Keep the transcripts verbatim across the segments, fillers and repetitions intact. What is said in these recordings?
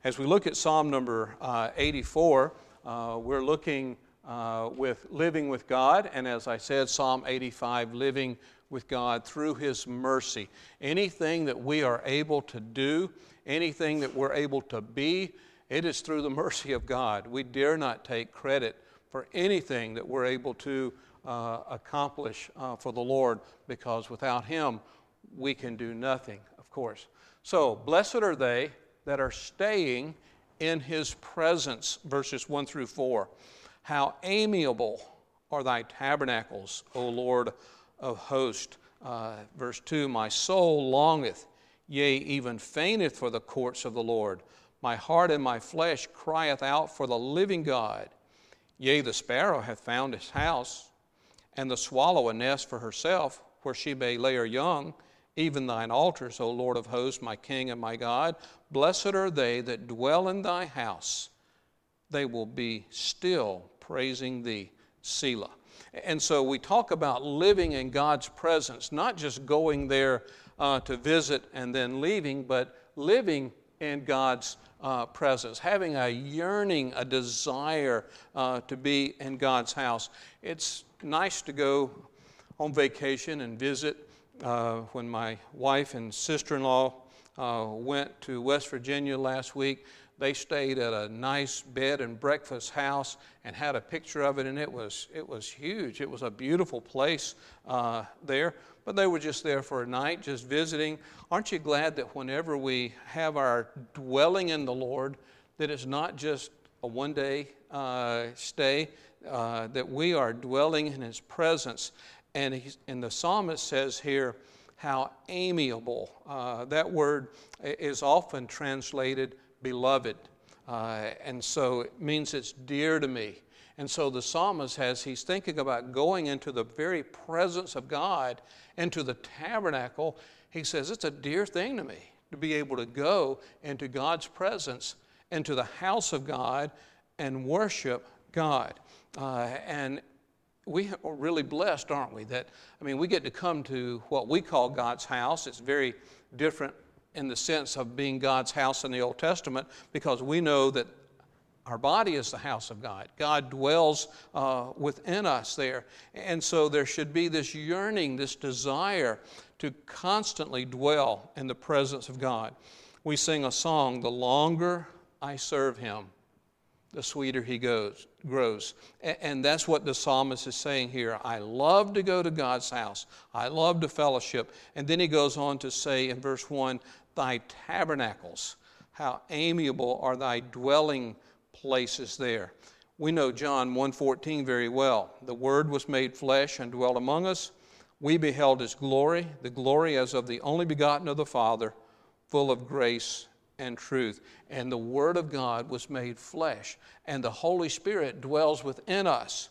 As we look at Psalm number uh, eighty-four, uh, we're looking uh, with living with God, and as I said, Psalm eighty-five, living with God through His mercy. Anything that we are able to do, anything that we're able to be, it is through the mercy of God. We dare not take credit for anything that we're able to uh, accomplish uh, for the Lord, because without Him, we can do nothing, of course. So, blessed are they that are staying in His presence, verses one through four. How amiable are thy tabernacles, O Lord of hosts. Uh, verse two, my soul longeth, yea, even fainteth for the courts of the Lord. My heart and my flesh crieth out for the living God. Yea, the sparrow hath found his house, and the swallow a nest for herself, where she may lay her young. Even thine altars, O Lord of hosts, my King and my God. Blessed are they that dwell in thy house. They will be still praising thee. Selah. And so we talk about living in God's presence, not just going there uh, to visit and then leaving, but living in God's uh, presence, having a yearning, a desire uh, to be in God's house. It's nice to go on vacation and visit. Uh, when my wife and sister-in-law uh, went to West Virginia last week, they stayed at a nice bed and breakfast house and had a picture of it, and it was it was huge. It was a beautiful place uh, there, but they were just there for a night, just visiting. Aren't you glad that whenever we have our dwelling in the Lord, that it's not just a one-day uh, stay, uh, that we are dwelling in His presence? And, he's, and the psalmist says here, how amiable. Uh, that word is often translated beloved. Uh, and so it means it's dear to me. And so the psalmist has, he's thinking about going into the very presence of God, into the tabernacle. He says, it's a dear thing to me to be able to go into God's presence, into the house of God, and worship God. Uh, and we are really blessed, aren't we? That, I mean, we get to come to what we call God's house. It's very different in the sense of being God's house in the Old Testament, because we know that our body is the house of God. God dwells uh, within us there. And so there should be this yearning, this desire to constantly dwell in the presence of God. We sing a song, the longer I serve Him, the sweeter He goes, grows. And that's what the psalmist is saying here. I love to go to God's house. I love to fellowship. And then he goes on to say in verse one, thy tabernacles, how amiable are thy dwelling places there. We know John one fourteen very well. The Word was made flesh and dwelt among us. We beheld His glory, the glory as of the only begotten of the Father, full of grace and truth. And the Word of God was made flesh, and the Holy Spirit dwells within us.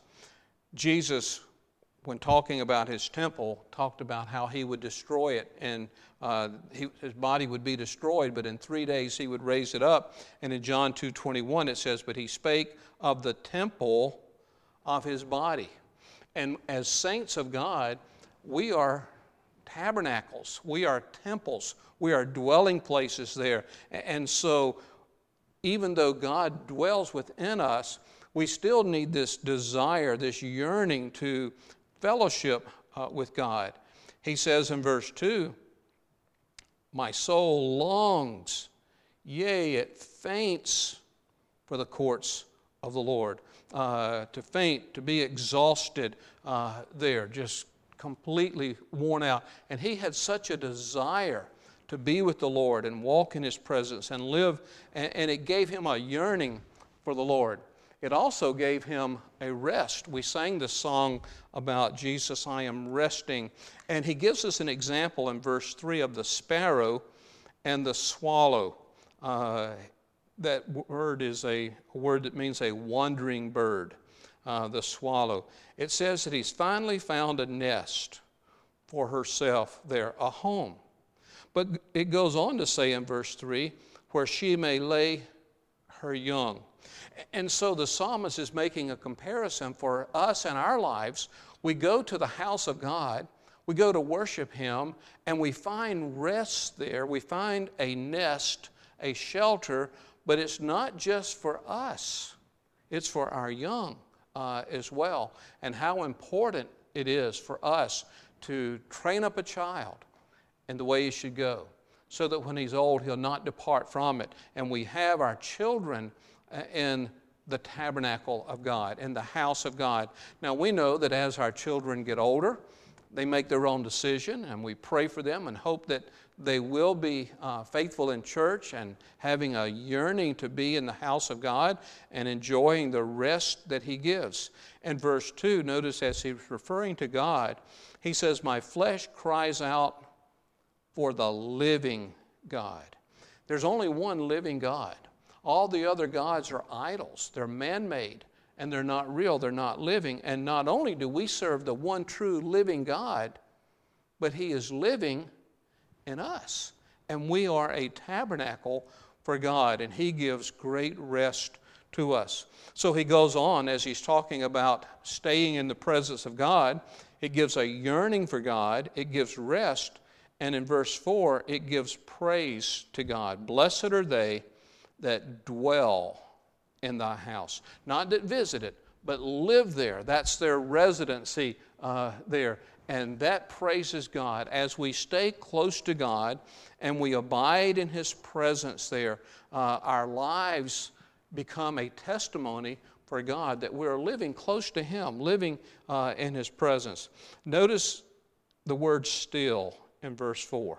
Jesus, when talking about His temple, talked about how He would destroy it, and uh, he, His body would be destroyed, but in three days He would raise it up. And in John two twenty-one it says, but He spake of the temple of His body. And as saints of God, we are tabernacles. We are temples. We are dwelling places there. And so even though God dwells within us, we still need this desire, this yearning to fellowship uh, with God. He says in verse two, my soul longs, yea, it faints for the courts of the Lord. Uh, to faint, to be exhausted uh, there, just completely worn out. And he had such a desire to be with the Lord and walk in His presence and live, and, and it gave him a yearning for the Lord. It also gave him a rest. We sang the song about Jesus, I am resting, and he gives us an example in verse three of the sparrow and the swallow. Uh, that word is a, a word that means a wandering bird, uh, the swallow. It says that he's finally found a nest for herself there, a home. But it goes on to say in verse three, where she may lay her young. And so the psalmist is making a comparison for us and our lives. We go to the house of God, we go to worship Him, and we find rest there. We find a nest, a shelter But it's not just for us. It's for our young uh, as well. And how important it is for us to train up a child in the way he should go, so that when he's old, he'll not depart from it. And we have our children in the tabernacle of God, in the house of God. Now, we know that as our children get older, they make their own decision, and we pray for them and hope that they will be uh, faithful in church and having a yearning to be in the house of God and enjoying the rest that he gives. In verse two, notice as he's referring to God, he says, my flesh cries out for the living God. There's only one living God. All the other gods are idols. They're man-made, and they're not real. They're not living. And not only do we serve the one true living God, but he is living in us. And we are a tabernacle for God, and he gives great rest to us. So he goes on as he's talking about staying in the presence of God. It gives a yearning for God. It gives rest. And in verse four, it gives praise to God. Blessed are they that dwell in thy house. Not that visit it, but live there. That's their residency uh, there. And that praises God. As we stay close to God and we abide in his presence there, uh, our lives become a testimony for God that we're living close to him, living uh, in his presence. Notice the word still in verse four.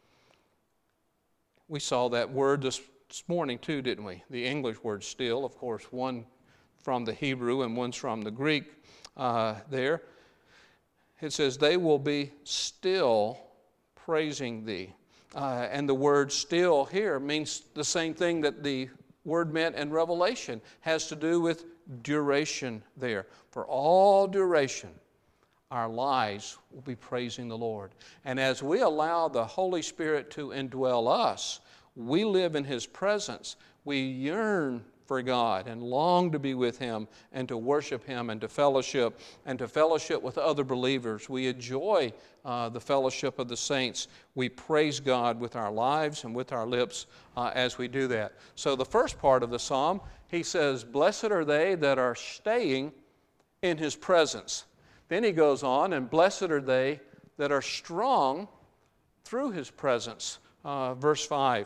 We saw that word this, this morning too, didn't we? The English word still, of course, one from the Hebrew and one's from the Greek uh, there. It says, they will be still praising thee. Uh, and the word still here means the same thing that the word meant in Revelation. Has to do with duration there. For all duration, our lives will be praising the Lord. And as we allow the Holy Spirit to indwell us, we live in his presence. We yearn for God and long to be with him and to worship him and to fellowship and to fellowship with other believers. We enjoy uh, the fellowship of the saints. We praise God with our lives and with our lips uh, as we do that. So the first part of the psalm, he says, blessed are they that are staying in his presence. Then he goes on, and blessed are they that are strong through his presence. Uh, verse five,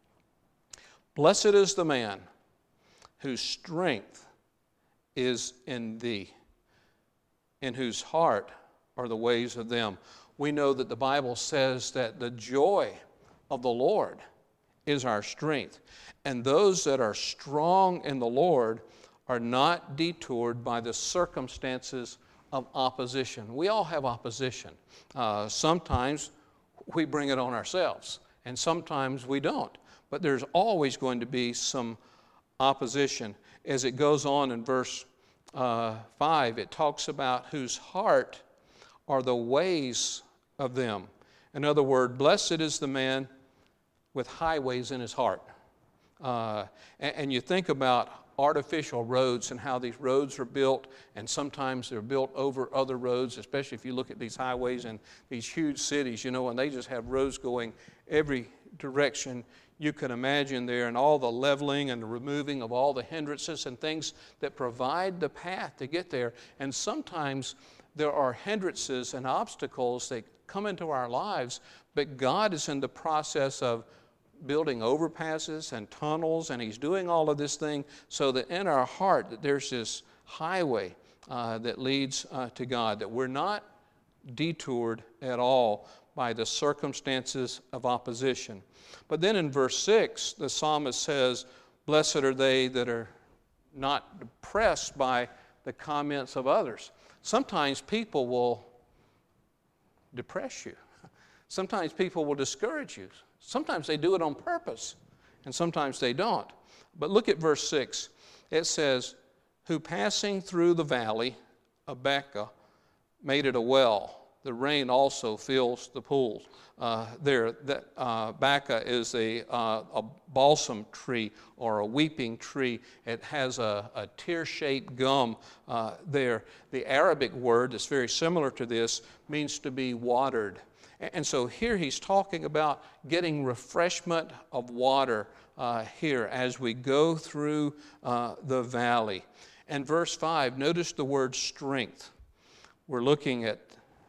blessed is the man whose strength is in thee, in whose heart are the ways of them. We know that the Bible says that the joy of the Lord is our strength. And those that are strong in the Lord are not detoured by the circumstances of opposition. We all have opposition. Uh, sometimes we bring it on ourselves, and sometimes we don't. But there's always going to be some opposition. As it goes on in verse uh, five, it talks about whose heart are the ways of them. In other words, blessed is the man with highways in his heart. Uh, and, and you think about artificial roads and how these roads are built, and sometimes they're built over other roads, especially if you look at these highways in these huge cities, you know, and they just have roads going every direction you can imagine there, and all the leveling and the removing of all the hindrances and things that provide the path to get there. And sometimes there are hindrances and obstacles that come into our lives, but God is in the process of building overpasses and tunnels, and he's doing all of this thing so that in our heart that there's this highway uh, that leads uh, to God, that we're not detoured at all by the circumstances of opposition. But then in verse six, the psalmist says, blessed are they that are not depressed by the comments of others. Sometimes people will depress you. Sometimes people will discourage you. Sometimes they do it on purpose, and sometimes they don't. But look at verse six. It says, who passing through the valley of Baca made it a well. The rain also fills the pools. Uh, there, that uh, Baca is a, uh, a balsam tree or a weeping tree. It has a, a tear-shaped gum uh, there. The Arabic word that's very similar to this means to be watered. And so here he's talking about getting refreshment of water uh, here as we go through uh, the valley. And verse five, notice the word strength. We're looking at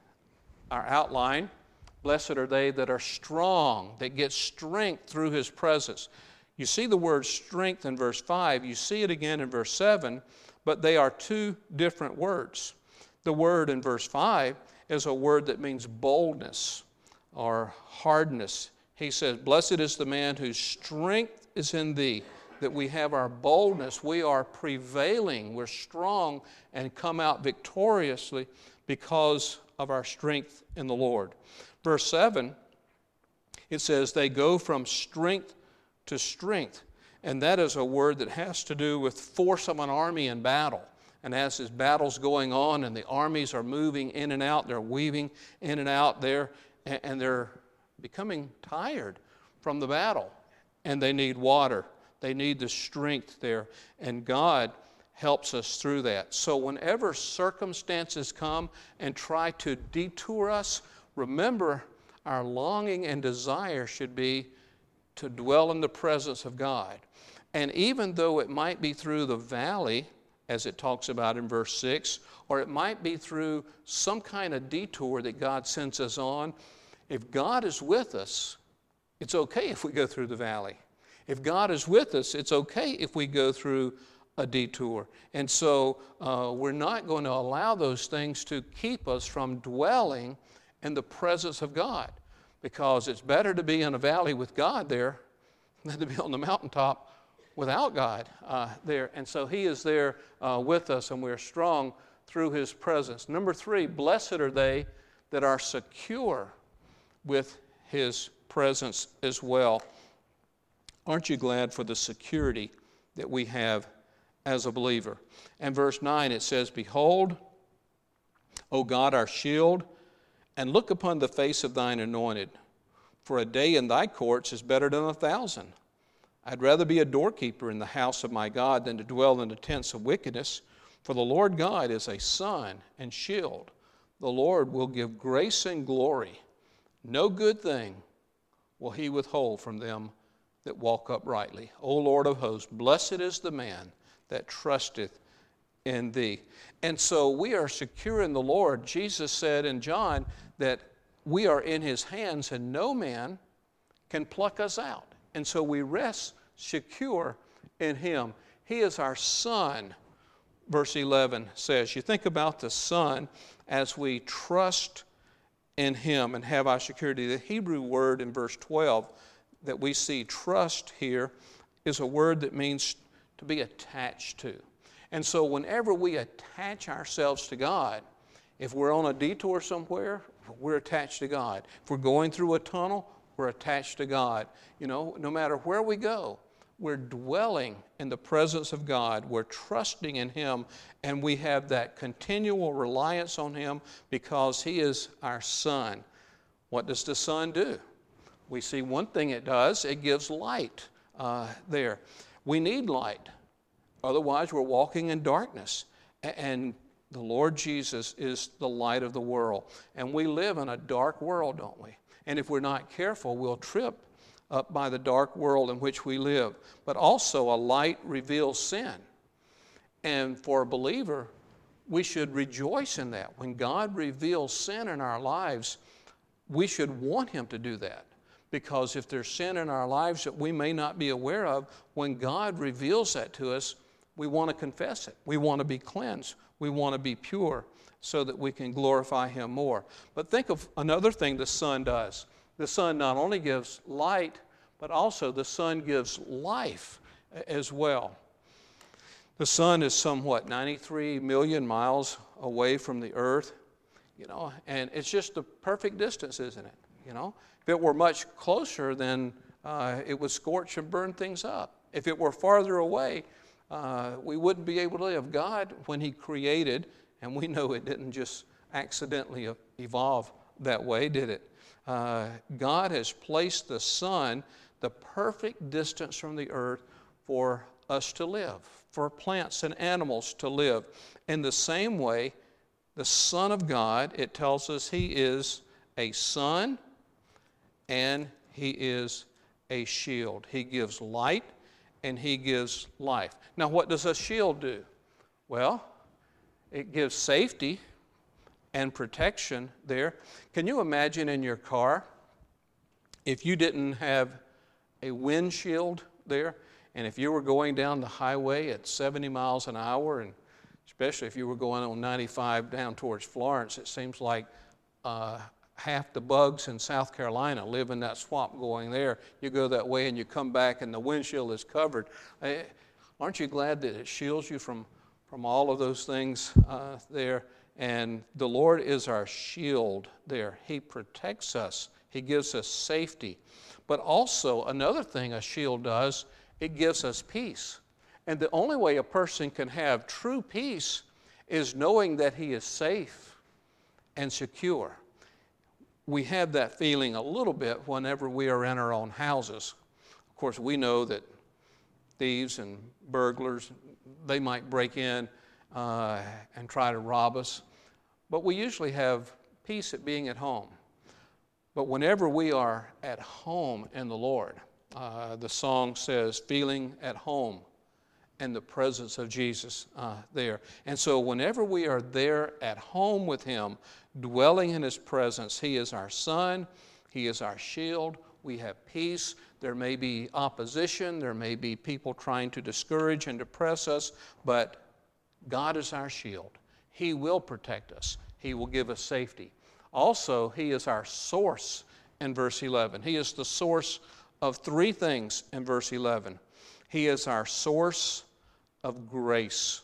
our outline. Blessed are they that are strong, that get strength through his presence. You see the word strength in verse five. You see it again in verse seven, but they are two different words. The word in verse five is a word that means boldness or hardness. He says, blessed is the man whose strength is in thee, that we have our boldness. We are prevailing. We're strong and come out victoriously because of our strength in the Lord. Verse seven, it says, they go from strength to strength. And that is a word that has to do with force of an army in battle. And as this battle's going on and the armies are moving in and out, they're weaving in and out there, and they're becoming tired from the battle. And they need water. They need the strength there. And God helps us through that. So whenever circumstances come and try to detour us, remember our longing and desire should be to dwell in the presence of God. And even though it might be through the valley, as it talks about in verse six, or it might be through some kind of detour that God sends us on, if God is with us, it's okay if we go through the valley. If God is with us, it's okay if we go through a detour. And so uh, we're not going to allow those things to keep us from dwelling in the presence of God, because it's better to be in a valley with God there than to be on the mountaintop without God uh, there. And so he is there uh, with us, and we're strong through his presence. Number three, blessed are they that are secure with his presence as well. Aren't you glad for the security that we have as a believer? And verse nine, it says, behold, O God, our shield, and look upon the face of thine anointed. For a day in thy courts is better than a thousand. I'd rather be a doorkeeper in the house of my God than to dwell in the tents of wickedness. For the Lord God is a sun and shield. The Lord will give grace and glory. No good thing will he withhold from them that walk uprightly. O Lord of hosts, blessed is the man that trusteth in thee. And so we are secure in the Lord. Jesus said in John that we are in his hands and no man can pluck us out. And so we rest secure in him. He is our sun, verse eleven says. You think about the sun as we trust in him and have our security. The Hebrew word in verse twelve that we see trust here is a word that means to be attached to. And so whenever we attach ourselves to God, if we're on a detour somewhere, we're attached to God. If we're going through a tunnel, we're attached to God. You know, no matter where we go, we're dwelling in the presence of God. We're trusting in him, and we have that continual reliance on him because he is our sun. What does the sun do? We see one thing it does. It gives light uh, there. We need light. Otherwise, we're walking in darkness. And the Lord Jesus is the light of the world. And we live in a dark world, don't we? And if we're not careful, we'll trip up by the dark world in which we live. But also, a light reveals sin. And for a believer, we should rejoice in that. When God reveals sin in our lives, we should want him to do that. Because if there's sin in our lives that we may not be aware of, when God reveals that to us, we want to confess it. We want to be cleansed. We want to be pure so that we can glorify him more. But think of another thing the sun does. The sun not only gives light, but also the sun gives life as well. The sun is somewhat ninety-three million miles away from the earth, you know, and it's just the perfect distance, isn't it? You know, if it were much closer, then uh, it would scorch and burn things up. If it were farther away, uh, we wouldn't be able to live. God, when he created, and we know it didn't just accidentally evolve that way, did it? Uh, God has placed the sun the perfect distance from the earth for us to live, for plants and animals to live. In the same way, the Son of God, it tells us he is a sun and he is a shield. He gives light and he gives life. Now, what does a shield do? Well, it gives safety and protection there. Can you imagine in your car if you didn't have a windshield there, and if you were going down the highway at seventy miles an hour, and especially if you were going on ninety-five down towards Florence, it seems like uh, half the bugs in South Carolina live in that swamp going there. You go that way and you come back and the windshield is covered. Uh, aren't you glad that it shields you from, from all of those things uh, there? And the Lord is our shield there. He protects us. He gives us safety. But also, another thing a shield does, it gives us peace. And the only way a person can have true peace is knowing that he is safe and secure. We have that feeling a little bit whenever we are in our own houses. Of course, we know that thieves and burglars, they might break in uh, and try to rob us. But we usually have peace at being at home. But whenever we are at home in the Lord, uh, the song says, feeling at home in the presence of Jesus uh, there. And so whenever we are there at home with Him, dwelling in His presence, He is our sun, He is our shield, we have peace. There may be opposition, there may be people trying to discourage and depress us, but God is our shield. He will protect us. He will give us safety. Also, He is our source in verse eleven. He is the source of three things in verse eleven. He is our source of grace.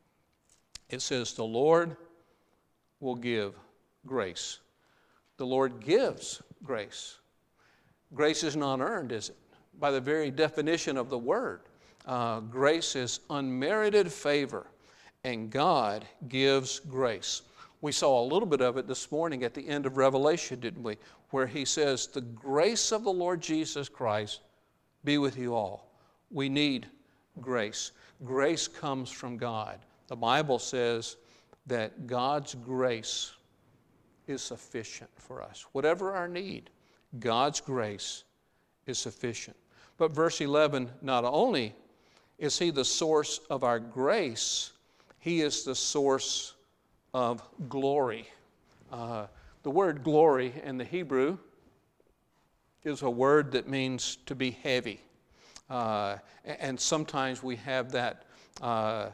It says, the Lord will give grace. The Lord gives grace. Grace is not earned, is it? By the very definition of the word, uh, grace is unmerited favor. And God gives grace. We saw a little bit of it this morning at the end of Revelation, didn't we? Where He says, the grace of the Lord Jesus Christ be with you all. We need grace. Grace comes from God. The Bible says that God's grace is sufficient for us. Whatever our need, God's grace is sufficient. But verse eleven, not only is He the source of our grace, He is the source of glory. Uh, the word glory in the Hebrew is a word that means to be heavy. Uh, and sometimes we have that uh,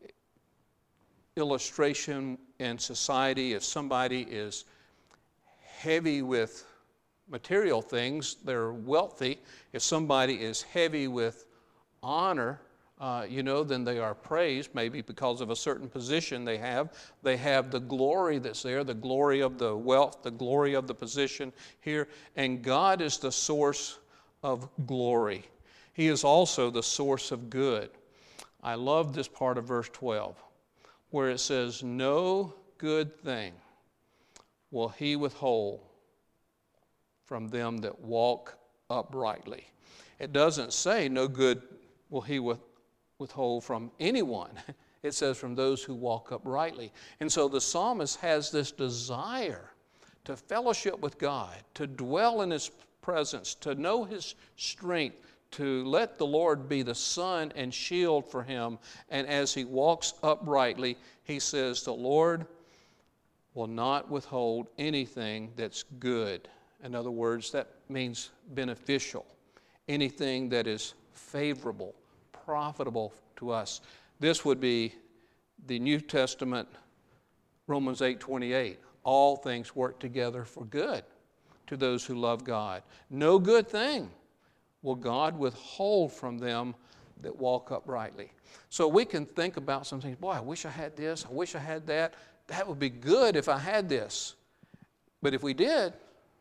illustration in society. If somebody is heavy with material things, they're wealthy. If somebody is heavy with honor, Uh, you know, then they are praised, maybe because of a certain position they have. They have the glory that's there, the glory of the wealth, the glory of the position here. And God is the source of glory. He is also the source of good. I love this part of verse twelve, where it says, no good thing will He withhold from them that walk uprightly. It doesn't say no good will He withhold. withhold from anyone. It says from those who walk uprightly. And so the psalmist has this desire to fellowship with God, to dwell in His presence, to know His strength, to let the Lord be the sun and shield for him. And as he walks uprightly, he says, the Lord will not withhold anything that's good. In other words, that means beneficial. Anything that is favorable, profitable to us. This would be the New Testament, Romans eight twenty-eight. All things work together for good to those who love God. No good thing will God withhold from them that walk uprightly. So we can think about some things. Boy, I wish I had this. I wish I had that. That would be good if I had this. But if we did,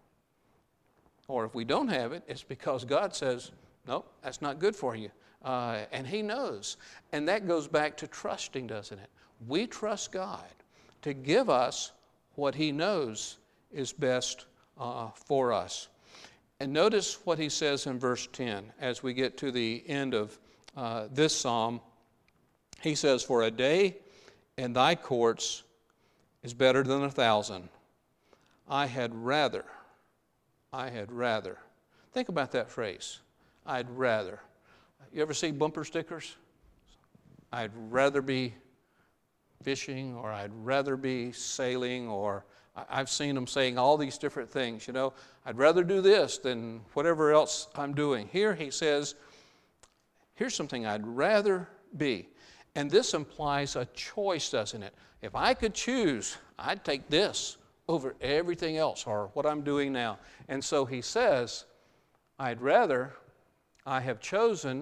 or if we don't have it, it's because God says, nope, that's not good for you. Uh, and he knows. And that goes back to trusting, doesn't it? We trust God to give us what he knows is best uh, for us. And notice what he says in verse ten as we get to the end of uh, this psalm. He says, for a day in thy courts is better than a thousand. I had rather, I had rather. Think about that phrase. I'd rather. You ever see bumper stickers? I'd rather be fishing, or I'd rather be sailing, or I've seen them saying all these different things, you know. I'd rather do this than whatever else I'm doing. Here he says, here's something I'd rather be. And this implies a choice, doesn't it? If I could choose, I'd take this over everything else, or what I'm doing now. And so he says, I'd rather, I have chosen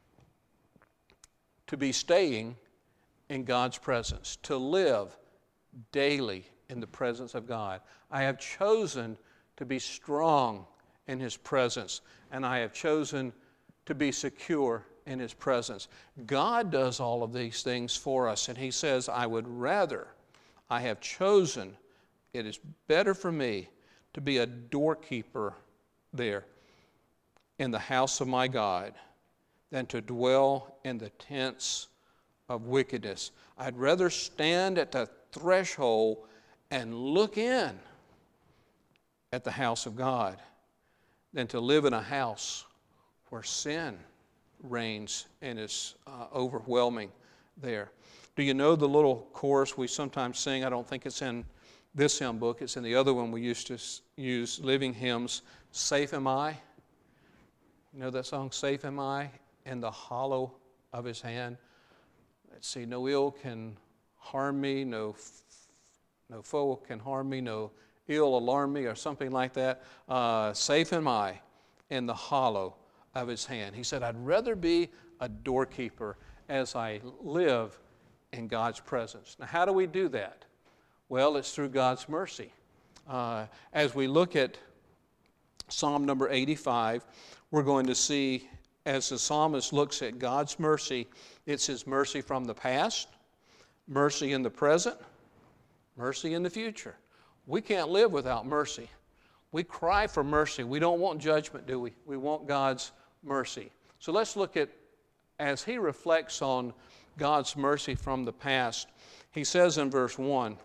to be staying in God's presence, to live daily in the presence of God. I have chosen to be strong in His presence, and I have chosen to be secure in His presence. God does all of these things for us, and He says, I would rather, I have chosen, it is better for me to be a doorkeeper there in the house of my God than to dwell in the tents of wickedness. I'd rather stand at the threshold and look in at the house of God than to live in a house where sin reigns and is uh, overwhelming there. Do you know the little chorus we sometimes sing? I don't think it's in this hymn book. It's in the other one we used to use, Living Hymns. Safe am I. You know that song, Safe am I in the hollow of His hand. Let's see, no ill can harm me, no, no foe can harm me, no ill alarm me, or something like that. Uh, safe am I in the hollow of His hand. He said, I'd rather be a doorkeeper as I live in God's presence. Now, how do we do that? Well, it's through God's mercy. Uh, as we look at Psalm number eighty-five, we're going to see, as the psalmist looks at God's mercy, it's His mercy from the past, mercy in the present, mercy in the future. We can't live without mercy. We cry for mercy. We don't want judgment, do we? We want God's mercy. So let's look at, as he reflects on God's mercy from the past, he says in verse one,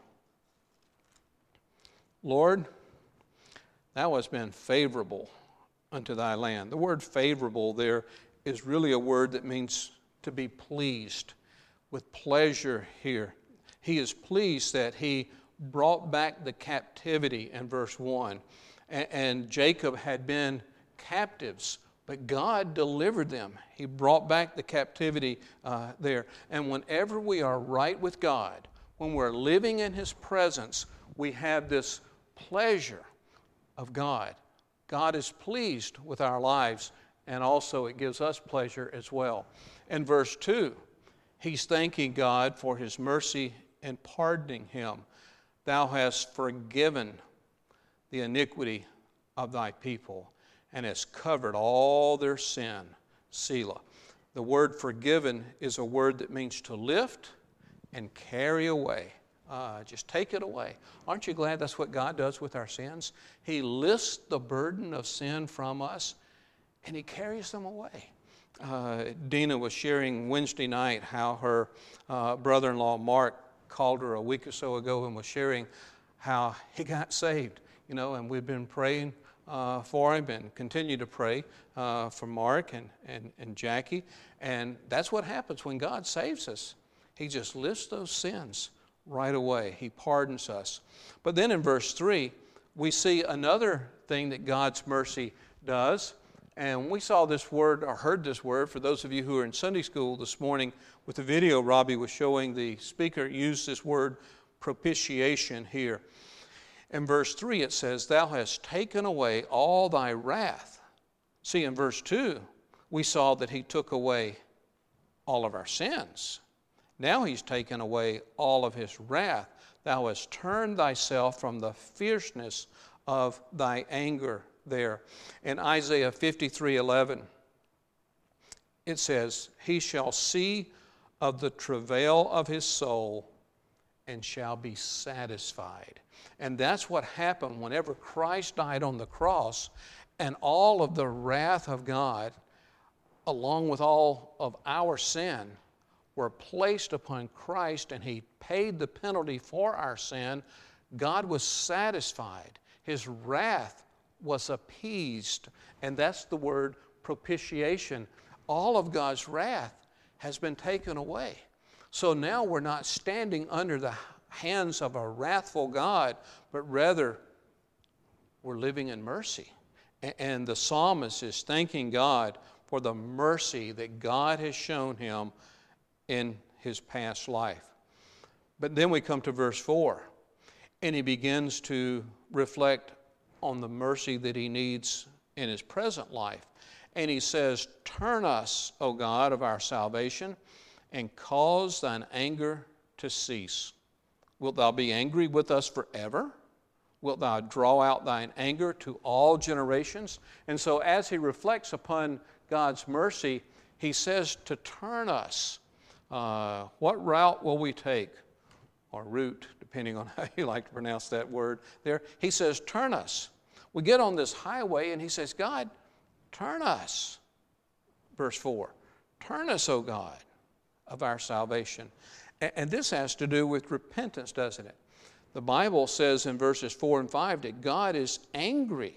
Lord, Thou hast been favorable unto Thy land. The word favorable there is really a word that means to be pleased, with pleasure here. He is pleased that He brought back the captivity in verse one. And, and Jacob had been captives, but God delivered them. He brought back the captivity uh, there. And whenever we are right with God, when we're living in His presence, we have this pleasure of God. God is pleased with our lives, and also it gives us pleasure as well. In verse two, he's thanking God for His mercy and pardoning him. Thou hast forgiven the iniquity of Thy people, and hast covered all their sin. Selah. The word forgiven is a word that means to lift and carry away. Uh, just take it away. Aren't you glad that's what God does with our sins? He lifts the burden of sin from us, and He carries them away. Uh, Dina was sharing Wednesday night how her uh, brother-in-law Mark called her a week or so ago and was sharing how he got saved. You know, and we've been praying uh, for him and continue to pray uh, for Mark and, and, and Jackie. And that's what happens when God saves us. He just lifts those sins right away. He pardons us. But then in verse three, we see another thing that God's mercy does. And we saw this word, or heard this word, for those of you who are in Sunday school this morning with the video Robbie was showing, the speaker used this word propitiation here. In verse three it says, Thou hast taken away all Thy wrath. See, in verse two, we saw that He took away all of our sins. Now He's taken away all of His wrath. Thou hast turned Thyself from the fierceness of Thy anger there. In Isaiah fifty-three eleven, it says, He shall see of the travail of His soul and shall be satisfied. And that's what happened whenever Christ died on the cross, and all of the wrath of God, along with all of our sin, were placed upon Christ, and He paid the penalty for our sin. God was satisfied. His wrath was appeased. And that's the word propitiation, all of God's wrath has been taken away. So now we're not standing under the hands of a wrathful God, but rather we're living in mercy. And the psalmist is thanking God for the mercy that God has shown him in his past life. But then we come to verse four, and he begins to reflect on the mercy that he needs in his present life. And he says, "Turn us, O God of our salvation, and cause thine anger to cease. Wilt thou be angry with us forever? Wilt thou draw out thine anger to all generations?" And so as he reflects upon God's mercy, he says to turn us. Uh, what route will we take? Or route, depending on how you like to pronounce that word there. He says, turn us. We get on this highway and he says, God, turn us. Verse four, turn us, O God, of our salvation. And, and this has to do with repentance, doesn't it? The Bible says in verses four and five that God is angry.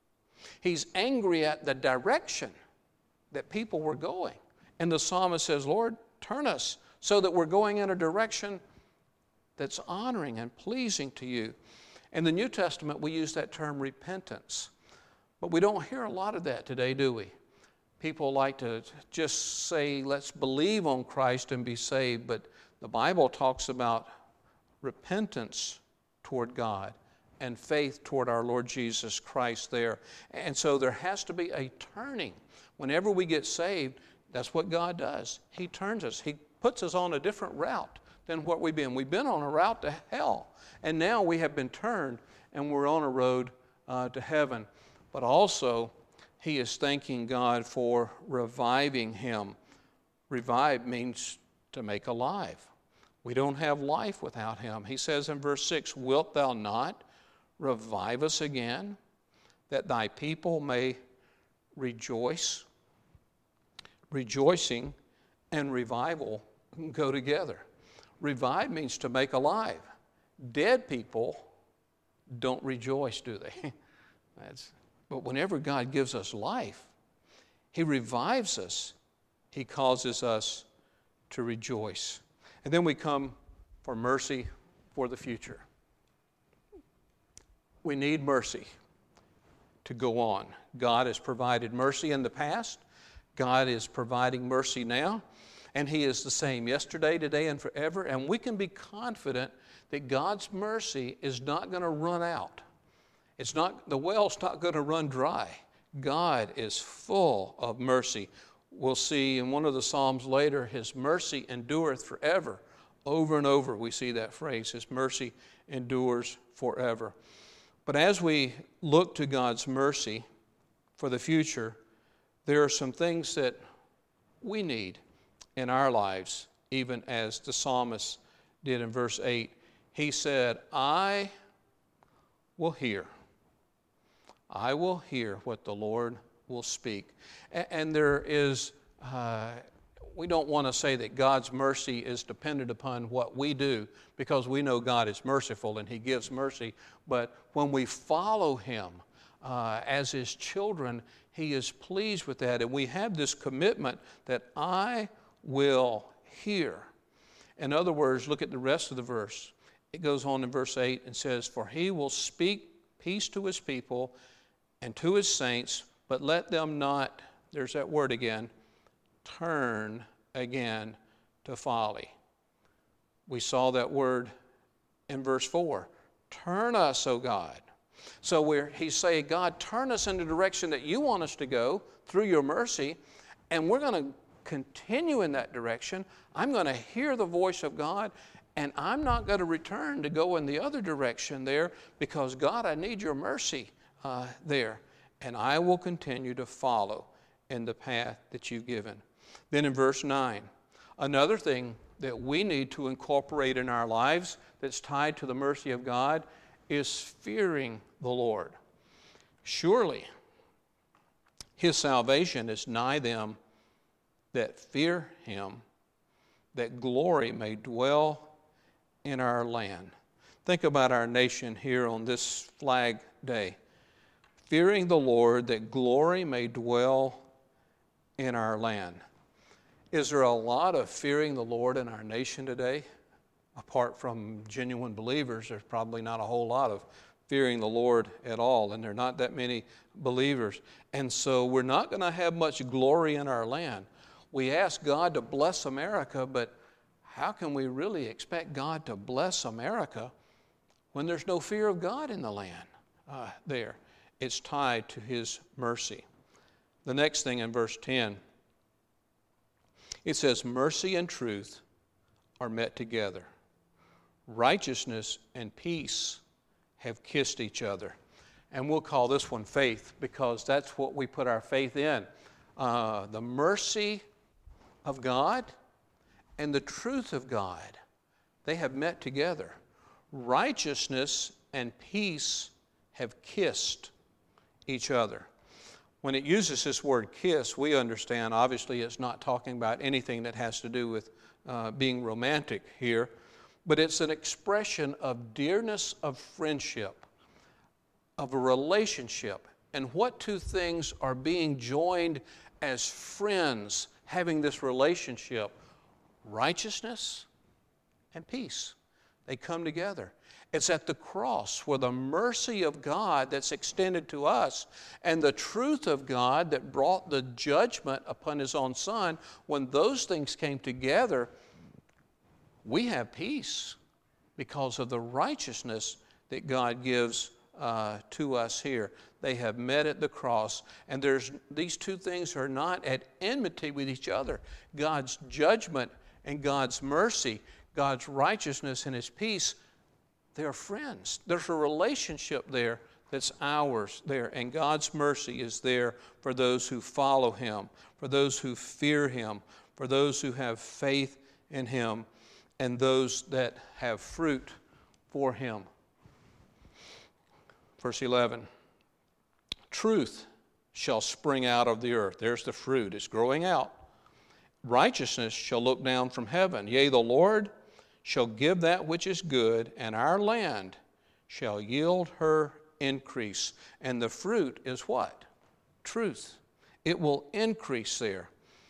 He's angry at the direction that people were going. And the psalmist says, Lord, turn us so that we're going in a direction that's honoring and pleasing to you. In the New Testament, we use that term repentance. But we don't hear a lot of that today, do we? People like to just say, let's believe on Christ and be saved. But the Bible talks about repentance toward God and faith toward our Lord Jesus Christ there. And so there has to be a turning. Whenever we get saved, that's what God does. He turns us. He puts us on a different route than what we've been. We've been on a route to hell, and now we have been turned, and we're on a road uh, to heaven. But also, he is thanking God for reviving him. Revive means to make alive. We don't have life without him. He says in verse six, wilt thou not revive us again, that thy people may rejoice? Rejoicing and revival go together. Revive means to make alive. Dead people don't rejoice, do they? That's, but whenever God gives us life, he revives us. He causes us to rejoice. And then we come for mercy for the future. We need mercy to go on. God has provided mercy in the past. God is providing mercy now. And he is the same yesterday, today, and forever. And we can be confident that God's mercy is not going to run out. It's not, the well's not going to run dry. God is full of mercy. We'll see in one of the Psalms later, his mercy endureth forever. Over and over we see that phrase, his mercy endures forever. But as we look to God's mercy for the future, there are some things that we need in our lives, even as the psalmist did in verse eight. He said, I will hear. I will hear what the Lord will speak. And, and there is, uh, we don't want to say that God's mercy is dependent upon what we do, because we know God is merciful and he gives mercy. But when we follow him uh, as his children, he is pleased with that. And we have this commitment that I will hear. In other words, look at the rest of the verse. It goes on in verse eight and says, for he will speak peace to his people and to his saints, but let them not, there's that word again, turn again to folly. We saw that word in verse four. Turn us, O God. So we're, he's saying, God, turn us in the direction that you want us to go through your mercy, and we're going to continue in that direction. I'm going to hear the voice of God, and I'm not going to return to go in the other direction there, because, God, I need your mercy uh, there, and I will continue to follow in the path that you've given. Then in verse nine, another thing that we need to incorporate in our lives that's tied to the mercy of God is fearing the Lord. Surely his salvation is nigh them that fear him, that glory may dwell in our land. Think about our nation here on this Flag Day. Fearing the Lord, that glory may dwell in our land. Is there a lot of fearing the Lord in our nation today? Apart from genuine believers, there's probably not a whole lot of fearing the Lord at all, and there are not that many believers. And so we're not going to have much glory in our land. We ask God to bless America, but how can we really expect God to bless America when there's no fear of God in the land uh, there? It's tied to His mercy. The next thing in verse ten, it says, mercy and truth are met together. Righteousness and peace have kissed each other. And we'll call this one faith because that's what we put our faith in. Uh, the mercy of God and the truth of God, they have met together. Righteousness and peace have kissed each other. When it uses this word kiss, we understand, obviously, it's not talking about anything that has to do with uh, being romantic here, but it's an expression of dearness of friendship, of a relationship. And what two things are being joined as friends, having this relationship? Righteousness and peace. They come together. It's at the cross where the mercy of God that's extended to us and the truth of God that brought the judgment upon His own Son, when those things came together, we have peace because of the righteousness that God gives uh, to us here. They have met at the cross, and there's these two things are not at enmity with each other. God's judgment and God's mercy, God's righteousness and His peace, they're friends. There's a relationship there that's ours there, and God's mercy is there for those who follow Him, for those who fear Him, for those who have faith in Him, and those that have fruit for Him. Verse eleven, truth shall spring out of the earth. There's the fruit. It's growing out. Righteousness shall look down from heaven. Yea, the Lord shall give that which is good, and our land shall yield her increase. And the fruit is what? Truth. It will increase there.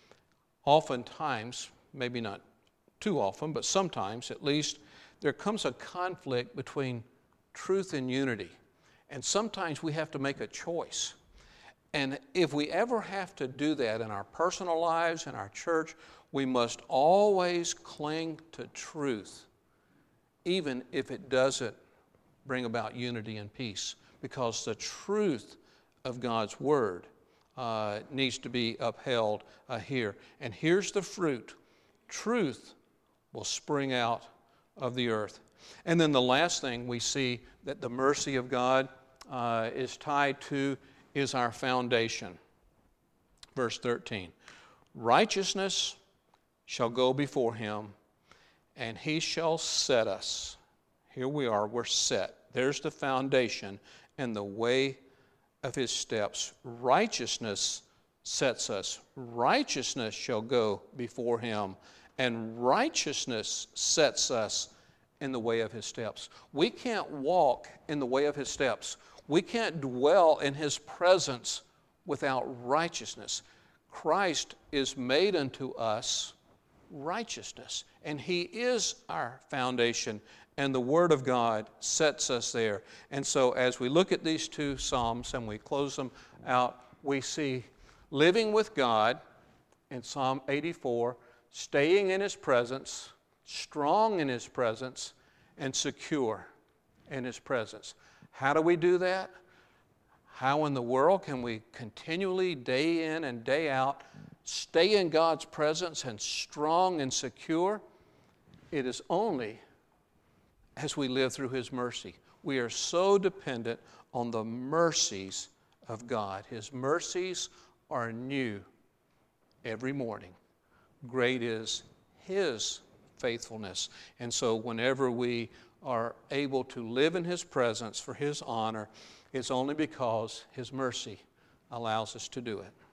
Oftentimes, maybe not too often, but sometimes at least, there comes a conflict between truth and unity. And sometimes we have to make a choice. And if we ever have to do that in our personal lives, in our church, we must always cling to truth, even if it doesn't bring about unity and peace, because the truth of God's Word uh, needs to be upheld uh, here. And here's the fruit. Truth will spring out of the earth. And then the last thing we see that the mercy of God uh, is tied to is our foundation. Verse thirteen, righteousness shall go before Him, and He shall set us. Here we are, we're set. There's the foundation and the way of His steps. Righteousness sets us. Righteousness shall go before Him, and righteousness sets us in the way of His steps. We can't walk in the way of His steps. We can't dwell in His presence without righteousness. Christ is made unto us righteousness, and He is our foundation, and the Word of God sets us there. And so as we look at these two Psalms and we close them out, we see living with God in Psalm eighty-four, staying in His presence, strong in His presence, and secure in His presence. How do we do that? How in the world can we continually, day in and day out, stay in God's presence and strong and secure? It is only as we live through His mercy. We are so dependent on the mercies of God. His mercies are new every morning. Great is His faithfulness. And so whenever we are able to live in His presence for His honor, it's only because His mercy allows us to do it.